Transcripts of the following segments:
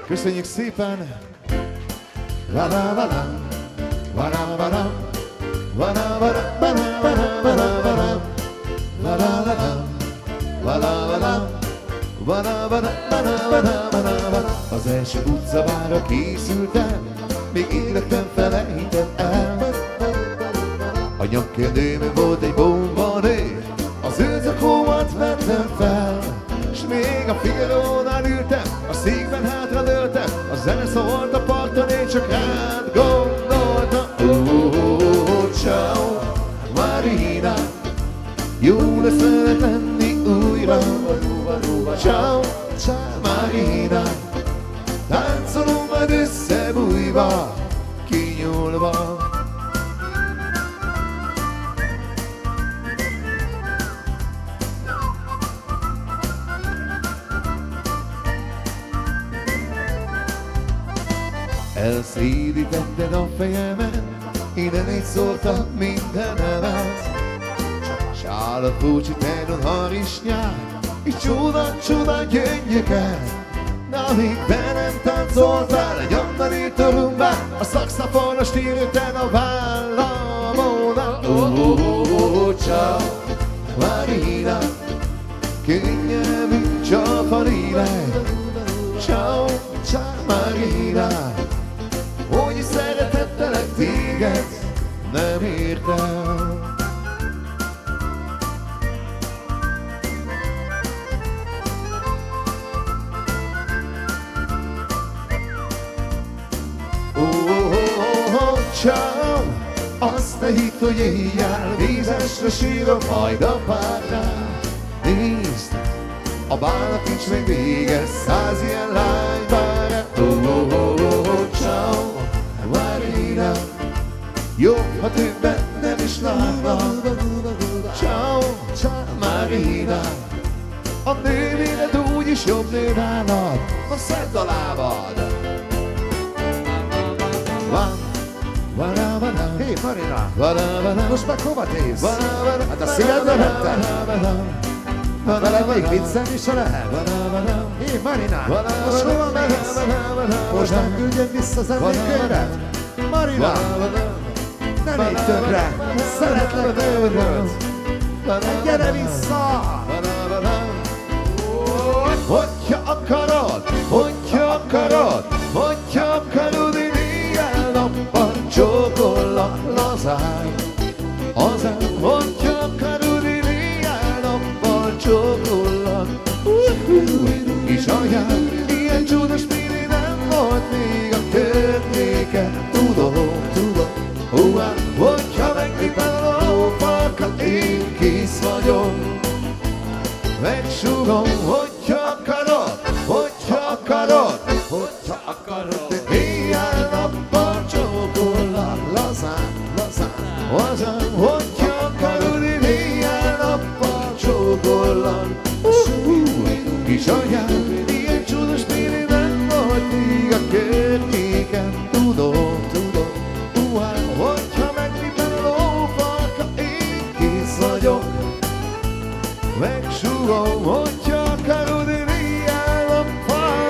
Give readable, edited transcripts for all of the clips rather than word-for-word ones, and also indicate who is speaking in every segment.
Speaker 1: Köszönjük szépen! Va-la-va-la, va-la-va-la, va-la-va-la, va-la-va-la, va-la-va-la, va-la-va-la, va-la-va-la. Az első utcabárra készültem, még életem felejtem el. A nyakkenőmön volt egy bombanő, az ő zakómat vettem fel. S még a Figarónál ültem, a székben hátra dőltem, a zene szólt a parton, én csak rád gondoltam. Ciao, Marina, jó lesz veled lenni újra. Ciao, Marina, táncolunk majd összebújva, kinyúlva. Elszédítetted a fejemet, innen így szóltam mindenemet. Sálat búcsi tenon harisnyák, és csuda gyöngyöket. Na, még be nem táncoltál egy andanító rumbát, a szaxafonos tírőten a vállamódon. Ciao, Marina, könnyelmű csak a lélek. Ciao, Marina, hogy szeretettelek téged, nem értem. Ciao, azt te hitt, hogy éjjel vízesre sírok majd a párnál. Nézd, a bálnak nincs még vége, 100 ilyen lány vár rá. Ciao, Marina, jobb, ha többet nem is látnak. Ciao, Marina, a nővéred úgyis jobb nő nálad. Na szedd a lábad!
Speaker 2: Hé, Marina, most meg hova tévsz? Hát a szívedbe vettem? Veled még viccelni se lehet? Hé, Marina, most hova mész? Most nem küldjön vissza az emlékkönyvet? Marina, ne légy többre, szeretlek nőröd! Gyere vissza!
Speaker 1: Hogyha akarod, én éjjel-nappal csókollak lazán. Hazám, hogyha akarod, én éjjel-nappal csókollak. És anyám, ilyen csúdos pili nem volt még a környéken. Tudom, hogyha megnyitnál a lófarkat, én kész vagyok. Megsugom, hogyha akarod, éjjel-nappal csókollak lazán. Hazám, hogyha akarod, én éjjel-nappal csókollak. Kis anyám, ilyen csúdos pili nem volt még a környéken. Tudom, hogyha megnyitnál a lófarka, én kész vagyok. Megsugom, hogyha akarod, én éjjel-nappal,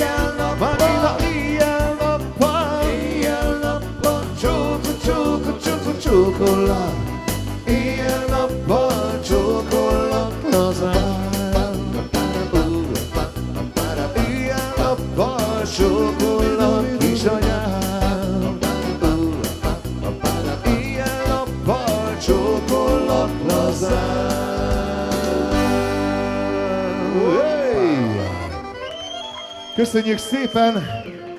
Speaker 1: csókollak, éjjel-nappal csókollak lazán. Éjjel-nappal csókollak, kisanyám. Éjjel-nappal csókollak lazán. Köszönjük szépen!